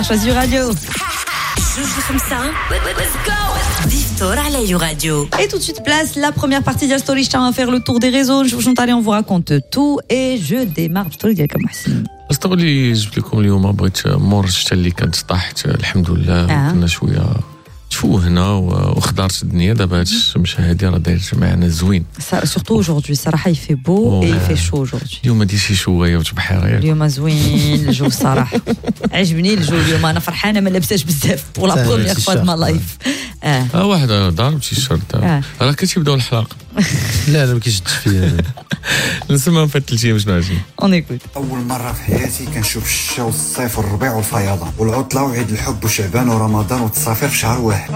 Choisis Radio. Je joue comme ça. Let's go. Victor على Radio. Et tout de suite place la première partie de la story. Je tiens à faire le tour des réseaux. Je vous chante, allez, on vous raconte tout et je démarre story ديالك محسن. الستوري اللي جبت لكم اليوم بغيت مور الشتا اللي كانت طاحت الحمد لله كنا شويه تفوهنا وخضرت الدنيا دابا هاد الشمس هادي راه داير معنا زوين surtout aujourd'hui الصراحه il fait beau et il fait chaud aujourd'hui. اليوم هادي شي شويه وتبحيره اليوم زوين الجو الصراحه عجبني الجو اليوم. انا فرحانه ما لابساش بزاف بور لا بروميير فوا د ما لايف. واحد ضارب شي شرط راه كتبداو الحلقه. لا ما كيشدش فيا نسمعوا في 3 ايام شنو عاجبني. اون ايكوت. اول مره في حياتي كنشوف الشتا والصيف والربيع والفيضان والعطله وعيد الحب وشعبان ورمضان والتصافير في شهر واحد.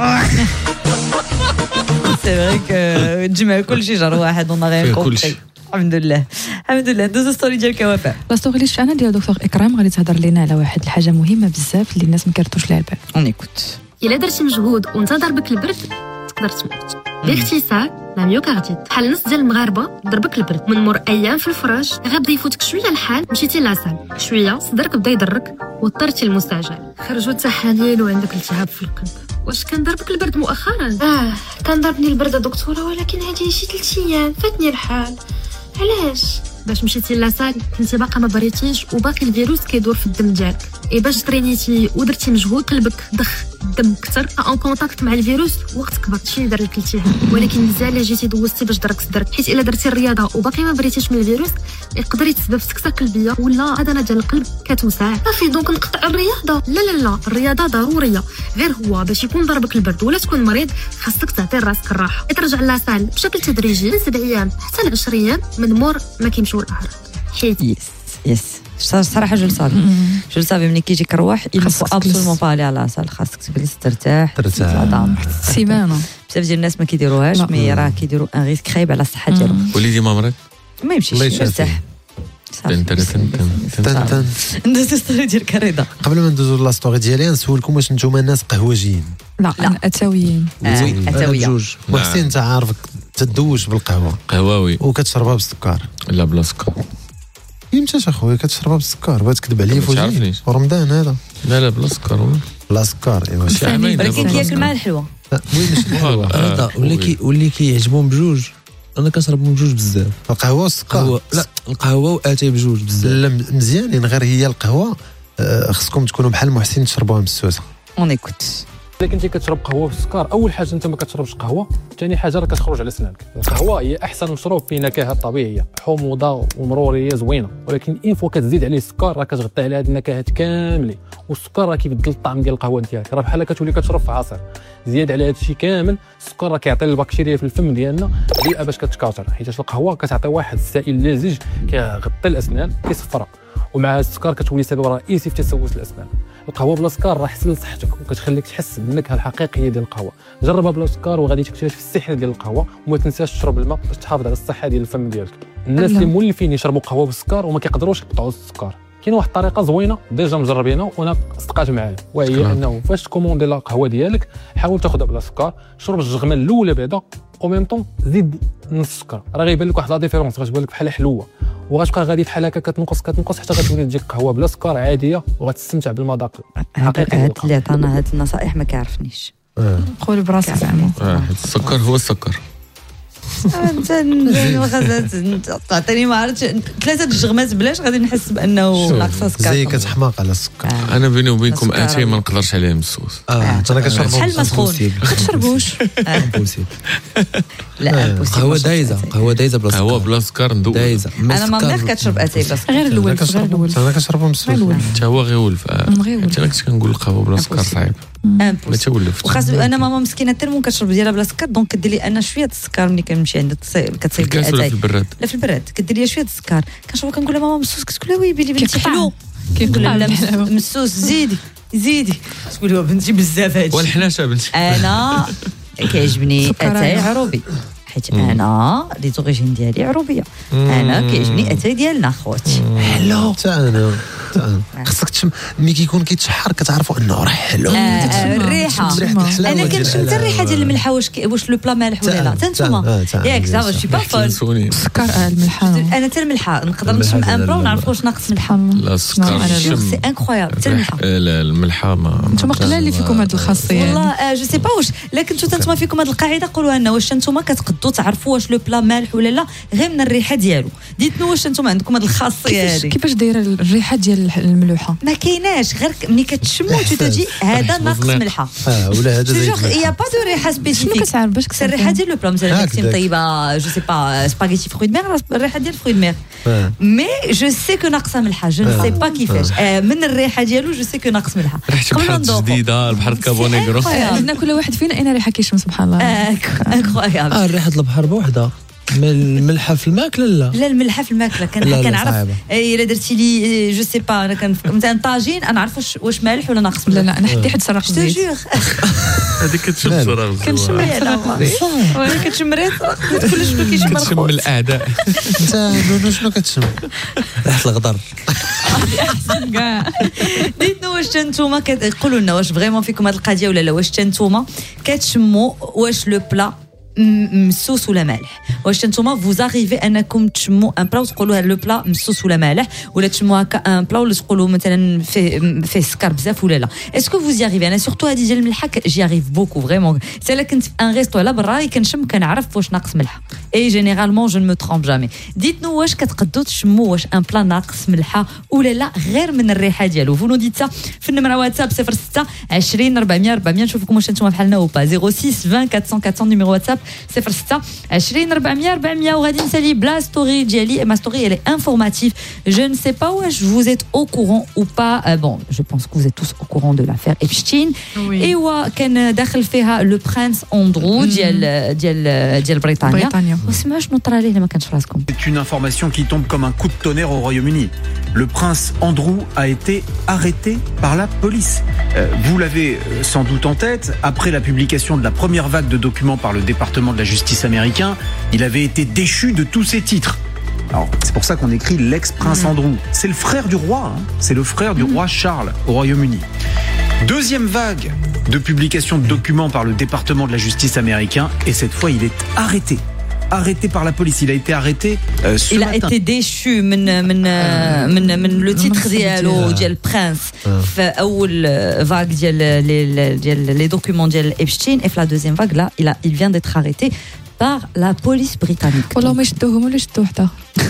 سي فري كو تجمع كلشي شهر واحد اون غير كلشي. الحمد لله الحمد لله. دوز ستوري ديال كوافه. لا ستوري اللي شفنا ديال دكتور اكرام غادي تهضر لينا على واحد الحاجه مهمه بزاف اللي الناس ما كيردوش ليها البال. اون ايكوت. الا درتي مجهود وانت ضربك البرد تقدر تموت. باختصار لا ميوكارديت بحال النص ديال المغاربه ضربك البرد من مور ايام في الفراش غابدا يفوتك شويه الحال مشيتي لاصال شويه صدرك بدا يضرك واضطرتي للمستعجل خرجوا التحاليل وعندك التهاب في القلب. واش كان ضربك البرد مؤخرا؟ كان ضربني البرد دكتوره ولكن هذه شي 3 ايام فاتني الحال. علاش؟ باش مشيتي لاصال كنتي باقا ما بريتيش وباقي الفيروس كيدور في الدم ديالك. اي باش ترينيتي ودرتي مجهود قلبك ضخ الدم كثر اون كونتاكت مع الفيروس وقت كبر شي دار لك التهاب. ولكن مزيان الا جيتي دوزتي باش ضرك صدرك حيت الا درتي الرياضه وباقي ما بريتيش من الفيروس يقدر يتسبب في سكته قلبيه ولا عضله ديال القلب كتوسع. صافي دونك نقطع الرياضه. لا الرياضه ضروريه غير هو باش يكون ضربك البرد ولا تكون مريض خاصك تعطي راسك الراحه. ترجع لاصال بشكل تدريجي من 7 ايام حتى ل 10 ايام من مور ما كيمشيو الاعراض. حيت يس صراحه جو صافي ملي كيجيك الروح يلفو ابسولمون با على لاصال. خاصك تجلس ترتاح سيمانه. بزاف ديال الناس ما كيديروهاش مي راه كيديروا ان ريسك خايب على الصحه ديالهم. وليدي ما مرض ما يمشيش يرتاح. ندوز ستوري ديال كريده. قبل ما ندوزو لا ستوري ديالي نسولكم واش نتوما ناس قهوجيين؟ لا اتاويين. اتاويه. وحسين انت عارفك تدوش بالقهوه قهواوي وكتشربها بالسكر. لا بلا سكر. يمتاش اخويا كتشربها بالسكر بغيت تكذب عليا فوجي رمضان هذا. لا بلا سكر لا سكر ايوا شي عامين ولكن كياكل مع الحلوه. وين ماشي الحلوه واللي كيعجبهم بجوج. انا كنشربهم بجوج بزاف القهوه والسكر. لا القهوه واتاي بجوج بزاف. لا مزيانين غير هي القهوه خصكم تكونوا بحال محسن تشربوها مسوسه. اون ايكوت. الا كنتي كتشرب قهوه بالسكر اول حاجه انت ما كتشربش قهوه. ثاني حاجه راه كتخرج على سنانك. القهوه هي احسن مشروب فيه نكهه طبيعيه حموضه ومروريه زوينه ولكن ان فوا كتزيد عليه السكر راه كتغطي على هاد النكهات كاملين والسكر راه كيبدل الطعم ديال القهوه ديالك. راه بحال كتولي كتشرب في عصير. زياد على هذا الشيء كامل السكر راه كيعطي البكتيريا في الفم ديالنا بيئه باش كتكاثر حيت القهوه كتعطي واحد السائل لزج كيغطي الاسنان كيصفرها ومع السكر كتولي سبب رئيسي في تسوس الاسنان. القهوه بلا سكر راه حسن لصحتك وكتخليك تحس بالنكهه الحقيقيه ديال القهوه. جربها بلا سكر وغادي تكتشف السحر ديال القهوه وما تنساش تشرب الماء باش تحافظ على الصحه ديال الفم ديالك. الناس اللي مولفين يشربوا قهوه بالسكر وما كيقدروش يقطعوا السكر كاين واحد الطريقه زوينه ديجا مجربينها وانا صدقات معايا وهي انه فاش تكوموندي لا قهوه ديالك حاول تاخذها بلا سكر. شرب الجغمه الاولى بعدا او ميم طون زيد نص السكر راه غيبان لك واحد لا ديفيرونس غتبان لك بحال حلوه وغتبقى غادي بحال هكا كتنقص حتى غتولي تجيك قهوه بلا سكر عاديه وغتستمتع بالمذاق الحقيقي. هاد اللي عطانا هاد النصائح ما كيعرفنيش قول براسك زعما السكر هو السكر. انت تعطيني ما عرفتش 3 الجغمات بلاش غادي نحس بانه ناقصه سكر. زي كتحماق على السكر. انا بيني وبينكم اتاي ما نقدرش عليه مسوس. انا كنشرب شحال ما سخون ما تشربوش. لا قهوه دايزه بلا سكر. قهوه بلا سكر ندوب دايزه. انا ما مدير كتشرب اتاي بس غير الاول انا كنشربهم مسوس حتى هو غيولف. انا كنت كنقول القهوه بلا سكر صعيب ما تولفت. وخاص انا ماما مسكينه ترمون كتشرب ديالها بلا سكر دونك كدير لي انا شويه السكر ملي كنمشي عند كتصيب لي اتاي لا في البراد كدير لي شويه السكر كنشرب كنقول لها ماما مسوس كتقول لها وي بلي بنتي حلو كيقول لها لا مسوس زيدي تقول لها بنتي بزاف هادشي والحناشه بنتي. انا كيعجبني اتاي عروبي حيت انا لي زوريجين ديالي عروبيه. انا كيعجبني اتاي ديالنا خوتي حلو حتى انا خصك تشم ملي كيكون كيتشحر كتعرفوا انه راه حلو الريحه انا كنشم حتى الريحه ديال الملحه واش لو بلا مالح ولا لا حتى نتوما ياك زعما شي با فول السكر الملحه انا حتى الملحه نقدر نشم ان بلا ونعرف واش ناقص ملحه لا السكر سي انكرويابل حتى الملحه لا الملحه ما نتوما قلال اللي فيكم هاد الخاصيه والله جو سي با واش لكن نتوما فيكم هاد القاعده قولوها لنا واش نتوما كتقدوا تعرفوا واش لو بلا مالح ولا لا غير من الريحه ديالو ديتنا واش نتوما عندكم هاد الخاصيه هذه كيفاش دايره الريحه ديال الملوحه ما كايناش غير ملي كتشمو تجي هذا ناقص ملحه ولا هذا يا با دو ريحه سبيسيفيك شنو كتعرف باش كسر الريحه ديال لو بلا مثلا ماكسيم طيبه جو سي با سباغيتي فروي دو مير الريحه ديال فروي دو مير مي جو سي كو ناقصه ملحه جو نو سي با كيفاش من الريحه ديالو جو سي كو ناقص ملحه ريحه بحر جديده البحر كابونيغرو عندنا كل واحد فينا اين ريحه كيشم سبحان الله انكرويابل ريحه البحر بوحدها الملحه في الماكله لا الملحه في الماكله كنعرف الا درتي لي جو سي با انا مثلا طاجين انا نعرف واش مالح ولا ناقص لا انا حتى حد سرق الزيت هذيك كتشم بسرعه كنشم انا كتشم ريحه كلش شنو كيشم كتشم الاعداء انت شنو كتشم ريحه الغدر احسن كاع ديتنا واش نتوما قولوا لنا واش فريمون فيكم هذه القضيه ولا لا واش نتوما كتشموا واش لو بلا مسوس ولا مالح واش نتوما فوز اريفي انكم تشموا ان بلا وتقولوا هذا لو بلا مسوس ولا مالح ولا تشموا هكا ان بلا ولا تقولوا مثلا فيه سكر بزاف ولا لا اسكو فوز اريفي انا سورتو هذه ديال الملحه جي اريف بوكو فريمون حتى كنت في ان ريستو على برا كنشم كنعرف واش ناقص ملحه اي جينيرالمون جو نو ترومب جامي ديتنا واش كتقدوا تشموا واش ان بلا ناقص ملحه ولا لا غير من الريحه ديالو فونو ديتا في النمره واتساب 06 20 400 400 نشوفكم واش نتوما بحالنا او با 06 20 400 400 نيميرو واتساب 06 20 400 400 وغادي نسالي بلا ستوري ديالي ما ستوري elle est informative je ne sais pas واش vous êtes au courant ou pas bon je pense que vous êtes tous au courant de l'affaire Epstein ايوا كان داخل فيها لو برنس اندرو ديال بريطانيا وسمعوا شنو طرا ليه ما كانش راسكم C'est une information qui tombe comme un coup de tonnerre au Royaume-Uni. Le prince Andrew a été arrêté par la police. Vous l'avez sans doute en tête, après la publication de la première vague de documents par le département de la justice américain, il avait été déchu de tous ses titres. Alors, c'est pour ça qu'on écrit l'ex-prince Andrew. C'est le frère du roi, c'est le frère du roi Charles au Royaume-Uni. Deuxième vague de publication de documents par le département de la justice américain, et cette fois il est arrêté par la police. Il a été arrêté ce matin. Il a été déchu من le titre ديالو ديال Prince في أول vague ديال les documents ديال Epstein et في la deuxième vague là il vient d'être arrêté par la police britannique. والله ما يشدوهم ولا يشدوا واحدة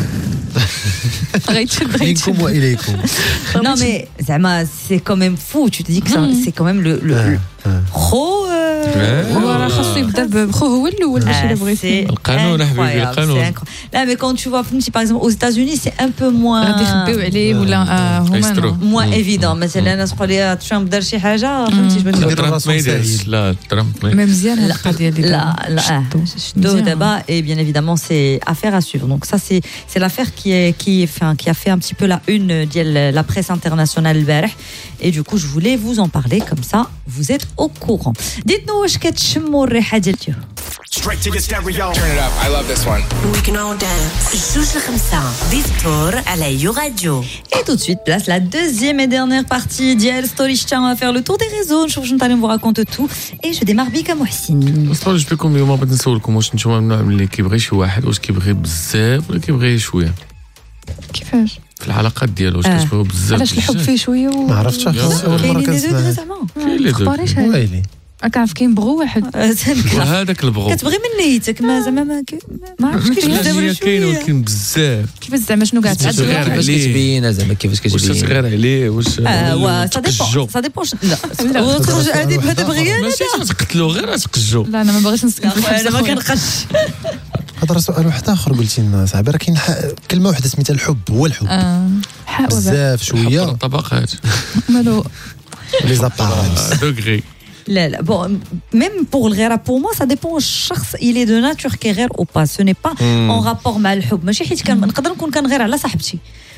غيتشد وإليكم. Non mais زعما c'est quand même fou tu te dis que c'est quand même le خو راه خاصو يبدا بخو هو الاول باش الا بغيتي القانون حبيبي القانون لا mais quand tu vois فهمتي par exemple aux États-Unis c'est un peu moins غادي يخبيو عليه ولا هما moins évident مثلا الناس تقول لي ترامب دار شي حاجه فهمتي ترامب ما يديرش لا ترامب ما مزيان هاد القضيه ديال لا شدوه دابا et bien évidemment c'est affaire à suivre donc ça c'est l'affaire qui a fait un petit peu la une ديال la presse internationale البارح et du coup je voulais vous en parler comme ça vous êtes au courant dites-nous واش كتشموا الريحه ديالتو Straight to the stereo. Turn it up. I love this one. We can all dance. جوج لخمسة ديفتور على يو راديو. Et tout de suite, place la deuxième et dernière partie d'Yel Story. On va faire le tour des réseaux. Je vous raconte tout. Et je démarre بك محسن. أصلاً جو بكم اليوم بغيت نسولكم واش نتوما من النوع اللي كيبغي شي واحد واش كيبغي بزاف ولا كيبغي شويه؟ كيفاش؟ في العلاقات ديالو واش كتبغيو بزاف؟ علاش الحب فيه شويه ما عرفتش اول مره كنسمع كاين لي دو ويلي كنعرف كينبغوا واحد وهذاك البغو كتبغي من نيتك ما زعما ما عرفتش كيفاش بزاف ولا كاين ولكن بزاف كيفاش زعما شنو قاعد تعد كيفاش كتبين زعما كيفاش كتبين واش صغير عليه واش سا ديبون لا هذه بهذا بغيان ماشي تقتلو غير تقجو لا انا ما باغيش نسكن انا ما كنقش هذا سؤال واحد اخر قلتي لنا صاحبي راه كاين كلمه واحده سميتها الحب هو الحب بزاف شويه طبقات مالو لي زابارونس دوغري لا bon même pour le غير pour moi ça dépend الشخص il est de nature كيغير ou pas ce n'est pas en rapport مع الحب ماشي حيت نقدر نكون كنغير على صاحبتي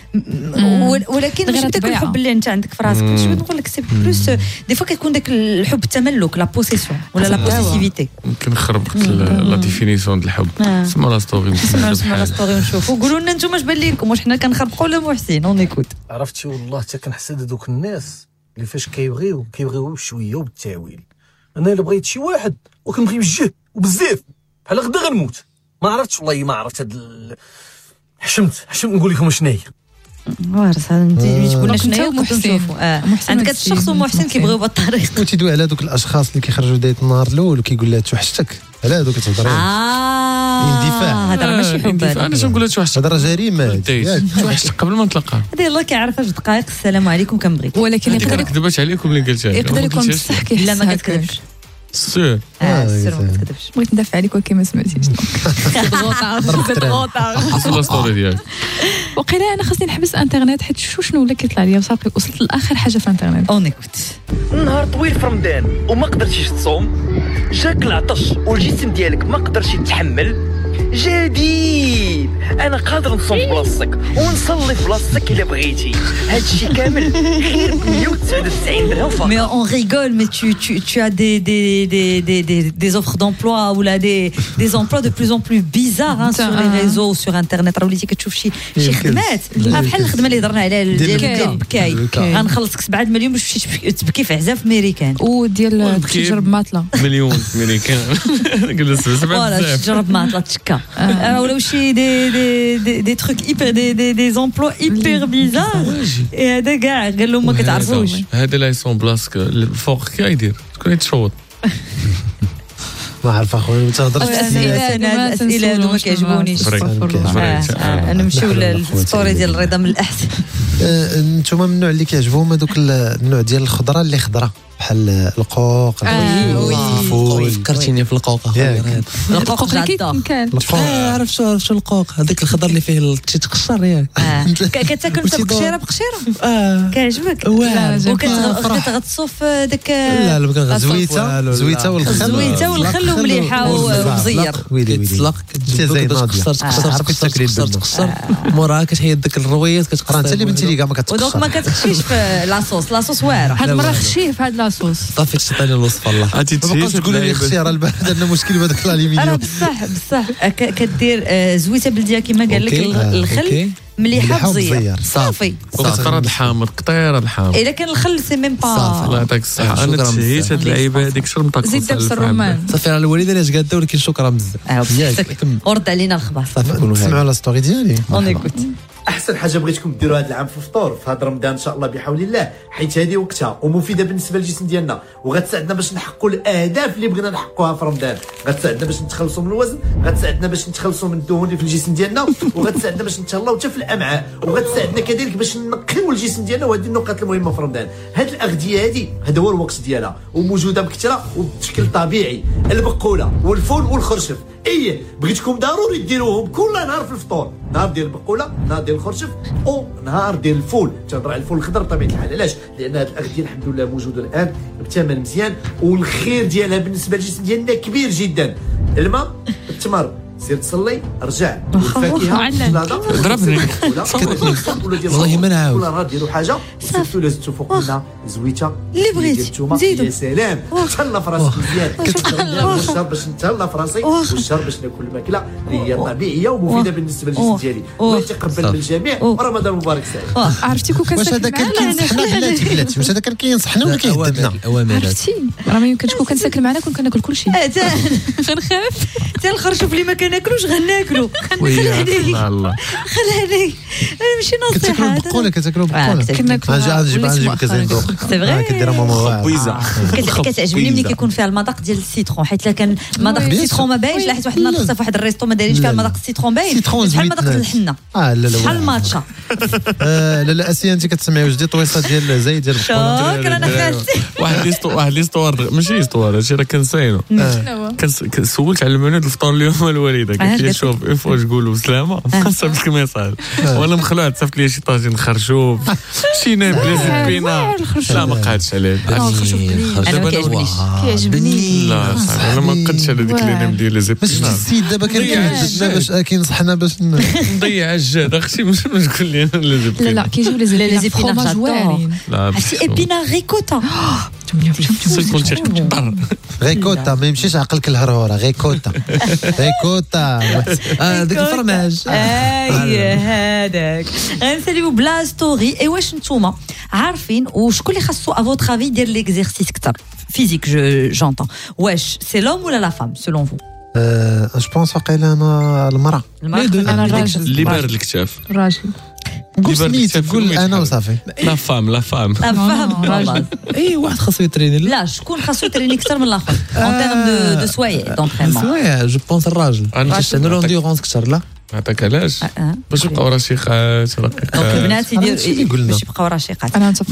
ولكن ماشي داك الحب اللي انت عندك في راسك. شنو نقول لك سي بلوس دي فوا كيكون داك الحب التملك لا بوسيسيون ولا لا بوسيسيفيتي. ممكن نخربق لا ديفينيسيون ديال الحب. سمعوا لا ستوري ونشوفوا قولوا لنا نتوما اش بان لكم، واش حنا كنخربقوا ولا محسن؟ اون ايكوت. عرفتي والله حتى كنحسد هذوك الناس اللي فاش كيبغيو بشويه وبالتاويل. انا الا بغيت شي واحد وكنبغي بجه وبزاف بحال غدا غنموت. ما عرفتش والله ما عرفت هاد حشمت نقول لكم شنو هي. وارس هذا انت تقولنا شنو هي نشوفوا. عندك الشخص ومحسن كيبغيو بهذه الطريقه. وتيدوي على دوك الاشخاص اللي كيخرجوا بدايه النهار الاول وكيقول لها توحشتك، على هذوك كتهضري اندفاع. هذا ماشي حب، انا شنقول لها توحشتك، هذا جريمه. توحشتك قبل ما نتلاقى. هذه يلاه كيعرفها جوج دقائق السلام عليكم كنبغيك. ولكن يقدر كذبت عليكم اللي قلتها. يقدر يكون بصح كيحس. لا ما كتكذبش. سير سير ما كتكذبش. بغيت ندافع عليك ولكن ما سمعتيش. ضغوطه ستوري ديالك. وقيلا انا خاصني نحبس انترنت حيت شنو ولا كيطلع ليا وصافي وصلت لاخر حاجه في انترنت. اون ايكوت. نهار طويل في رمضان وما قدرتيش تصوم، جاك العطش والجسم ديالك ما قدرش يتحمل. جديد انا قادر نصوم في بلاصتك ونصلي في بلاصتك الا بغيتي. هادشي كامل غير ب 199 درهم فقط. Mais on rigole, mais tu as des offres d'emploi ou là des emplois de plus en plus bizarres sur les réseaux, sur internet. راه وليتي كتشوف شي خدمات بحال الخدمه اللي هضرنا عليها ديال البكاي. غنخلصك 7 مليون باش تمشي تبكي في عزاف امريكان وديال تجرب ماطله مليون امريكان. جلس 7 تجرب ماطله تشكا ولا شي دي تروك ايبر دي امبلوا ايبر بيزار. هذا كاع قال لهم ما كتعرفوش. هذا لا يسون بلاصك الفوق كي يدير تكون يتشوط. ما عارف اخويا ما تهضرش. الاسئله هذو ما كيعجبونيش. انا نمشيو للستوري ديال الرضا من الاحسن. انتم من النوع اللي كيعجبهم هذوك النوع ديال الخضره اللي خضره بحال القوق الفول. فكرتيني في القوق اخويا. القوق عرفت شو القوق هذاك الخضر اللي فيه تيتقشر ياك. كتاكل انت بقشيره كيعجبك وكتغطسو في داك زويته والخل ومليحه ومزير كتطلق كتقشر موراها كتحيد داك الرويات كتقشر. انت اللي بنتي لي كاع ما كتقشر ودونك ما كتخشيش في لاصوص واعره. هاد المره خشيه في هاد لاصوص صافي تعطيني الوصفه الله. ما بقاش تقول لي الخيار البارد عندنا مشكل بهذاك الالومنيوم. بصح كدير زويته بلديه كما قال لك الخل مليحه بزير صافي. وكتقرا الحامض قطيره الحامض. الا كان الخل سي ميم با. الله يعطيك الصحه. انا تشهيت هاد اللعيبه هذيك شرب طاق زيد دبس الرمان صافي. راه الوالده اللي قاده ولكن شكرا بزاف. ورد علينا الخبر. سمعوا لا ستوري ديالي. اون ايكوت. احسن حاجه بغيتكم ديروا هذا العام في الفطور في هذا رمضان ان شاء الله بحول الله، حيت هذه وقتها ومفيده بالنسبه للجسم ديالنا وغتساعدنا باش نحققوا الاهداف اللي بغينا نحققوها في رمضان. غتساعدنا باش نتخلصوا من الوزن، غتساعدنا باش نتخلصوا من الدهون اللي في الجسم ديالنا، وغتساعدنا باش نتهلاو حتى في الامعاء، وغتساعدنا كذلك باش نقيو الجسم ديالنا. وهذه النقاط المهمه في رمضان. هذه الاغذيه هذه هذا هو الوقت ديالها وموجوده بكثره وبشكل طبيعي. البقوله والفول والخرشف بغيتكم ضروري ديروهم كل نهار في الفطور. نهار ديال البقوله، نهار ديال الخرشف، او نهار ديال الفول. تنهضر على الفول الخضر بطبيعه الحال. علاش؟ لان هذه الاغذيه الحمد لله موجوده الان بثمن مزيان والخير ديالها بالنسبه للجسم ديالنا كبير جدا. الماء، التمر، سير تصلي رجع. والفاكهه ضربني والله ما نعاود. كل نهار ديروا حاجه صافي لازم تفوق منها زويته اللي بغيتي زيدوا. يا سلام تهلا في راسك مزيان. والشرب باش نتهلا في راسي والشرب باش ناكل الماكله اللي هي طبيعيه ومفيده بالنسبه للجسم ديالي. الله يتقبل من الجميع ورمضان مبارك سعيد. عرفتي كون كان واش هذا كان كينصحنا بلاتي واش هذا كان كينصحنا ولا كيهددنا؟ عرفتي راه ما يمكنش كون كان ساكن معنا كون كناكل كلشي. غنخاف حتى الخرشف اللي ما كناكلوش غناكلو. الله خلاني ماشي نصيحه. كتاكلوا بقوله كنا نجيب كازين دوق. سي فري كديرها ماما بويزه. كتعجبني ملي كيكون فيها المذاق ديال السيترون، حيت لا كان مذاق السيترون ما باينش. لا حيت واحد النهار في واحد الريستو ما دايرينش فيها المذاق السيترون باين بحال مذاق الحنه. لا بحال الماتشا. لا اسيا انت كتسمعي واش دي طويصه ديال زايد ديال البقوله. شكرا انا خالتي. واحد ليستوار ماشي ليستوار هادشي راه كنساينو. سولت على المنيو الفطور اليوم الوالد فريده قالت لي شوف اف واش تقولوا بسلامه ما صافش ميساج وانا مخلوع تصيفط لي شي طاجين خرشوف شي نابله زبينه لا ما قعدتش عليه انا ما كيعجبنيش لا صافي انا ما نقدش على ديك اللي ديال لي زبينه السيد دابا كيعجبنا باش كينصحنا باش نضيع الجهد اختي مش تقول لي انا لي زبينه لا كيجيو لي زبينه واعرين عرفتي ايبينا ريكوتا كنت كبر غيكوتا ما يمشيش عقلك الهرهوره غيكوتا هذاك الفرماج هذاك غنساليو بلا ستوري. اي واش نتوما عارفين وشكون اللي خاصو افوتر افي يدير ليكزيرسيس كثر فيزيك جونطون واش سي لوم ولا لا فام سولون فو؟ جو بونس واقيلا انا المراه انا الراجل اللي بارد الكتاف الراجل قول سميت قول انا وصافي لا فام راجل اي واحد خاصو يتريني لا شكون خاصو يتريني اكثر من الاخر اون تيرم دو سوايع دونطرينمون سوايع جو بونس الراجل عندنا لونديرونس كثر لا هذاك علاش باش يبقاو رشيقات دونك البنات يديروا باش يبقاو رشيقات.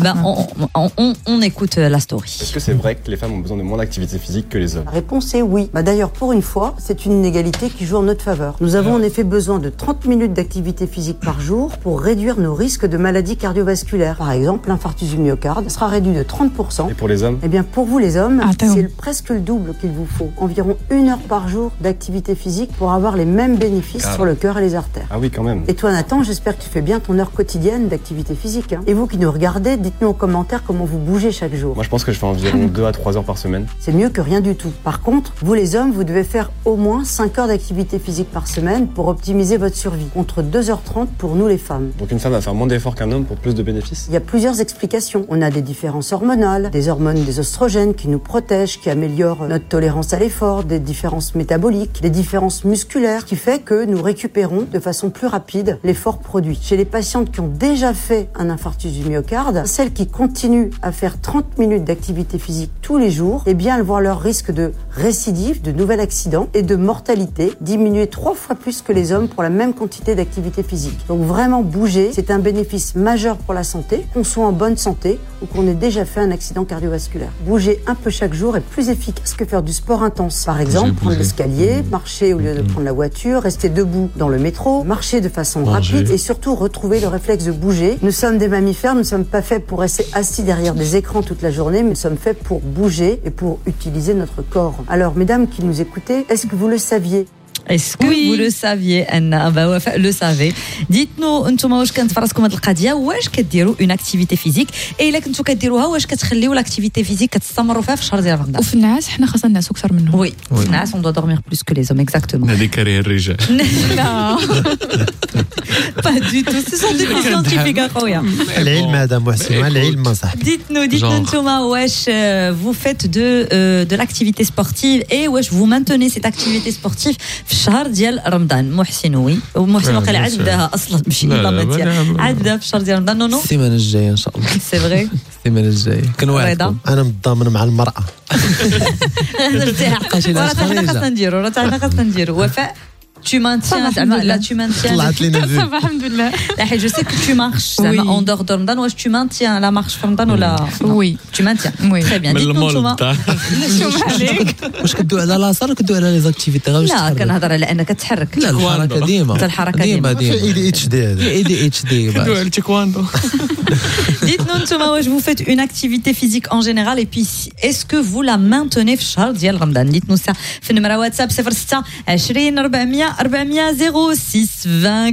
On écoute la story. Est-ce que c'est vrai que les femmes ont besoin de moins d'activité physique que les hommes? La réponse est oui. D'ailleurs, pour une fois, c'est une inégalité qui joue en notre faveur. Nous avons en effet besoin de 30 minutes d'activité physique par jour pour réduire nos risques de maladies cardiovasculaires. Par exemple, l'infarctus du myocarde sera réduit de 30%. Et pour les hommes? Eh bien, pour vous les hommes, c'est presque le double qu'il vous faut. Environ 1 heure par jour d'activité physique pour avoir les mêmes bénéfices sur le cœur et les artères. Ah oui, quand même. Et toi, Nathan, j'espère que tu fais bien ton heure quotidienne d'activité physique. Et vous qui nous regardez, dites-nous en commentaire comment vous bougez chaque jour. Moi, je pense que je fais environ 2 à 3 heures par semaine. C'est mieux que rien du tout. Par contre, vous les hommes, vous devez faire au moins 5 heures d'activité physique par semaine pour optimiser votre survie, contre 2h30 pour nous les femmes. Donc une femme va faire moins d'efforts qu'un homme pour plus de bénéfices? Il y a plusieurs explications. On a des différences hormonales, des hormones des oestrogènes qui nous protègent, qui améliorent notre tolérance à l'effort, des différences métaboliques, des différences musculaires, qui fait que nous récupérons de façon plus rapide l'effort produit. Chez les patientes qui ont déjà fait un infarctus du myocarde, celles qui continuent à faire 30 minutes d'activité physique tous les jours, eh bien elles voient leur risque de récidive, de nouvel accident et de mortalité diminuer 3 fois plus que les hommes pour la même quantité d'activité physique. Donc vraiment bouger, c'est un bénéfice majeur pour la santé, qu'on soit en bonne santé ou qu'on ait déjà fait un accident cardiovasculaire. Bouger un peu chaque jour est plus efficace que faire du sport intense. Par exemple, prendre l'escalier, marcher au lieu de prendre la voiture, rester debout dans le métro, marcher de façon rapide et surtout retrouver le réflexe de bouger. Nous sommes des mammifères, nous ne sommes pas faits pour rester assis derrière des écrans toute la journée, mais nous sommes faits pour bouger et pour utiliser notre corps. Alors, mesdames qui nous écoutez, est-ce que vous le saviez? Est-ce que vous le saviez Anna Wafaa le savait. Dites-nous نتوما واش كانت فراسكم هذه القضيه واش كديروا اون اكتيفيتي فيزيك اي الا كنتو كديروها واش كتخليو لاكتيفيتي فيزيك كتستمروا فيها في الشهر ديال رمضان وفي الناس حنا خاصنا نعسوا اكثر منهم وي في الناس on doit dormir plus que les hommes exactement هذه كاريه الرجال لا pas du tout ce sont des scientifiques اخويا العلم هذا محسن العلم صاحبي dites-nous نتوما واش vous faites de l'activité sportive et واش vous maintenez cette activité sportive في الشهر ديال رمضان. محسن وي ومحسن وقال عدها اصلا ماشي لا ماتيا عدها في الشهر ديال رمضان نو السيمانه الجايه ان شاء الله سي فري السيمانه الجايه كنوعدكم انا متضامن مع المراه راه حنا خاصنا نديرو وفاء tu maintiens là tu maintiens طلعت لينا الحمد لله لا حيت je sais que tu marches en dehors de Ramadan واش tu maintiens la marche في رمضان ولا oui tu maintiens très bien dites-nous واش كدوي على لاصال ولا كدوي على لي زاكتيفيتي لا كنهضر على انك تحرك لا الحركه ديما اي اتش دي كدوي على التايكواندو dites-nous نتوما واش vous faites une activité physique en général et puis est-ce que vous la maintenez في الشهر ديال رمضان. dites-nous ça في النمره واتساب 06 20 400 400 06 20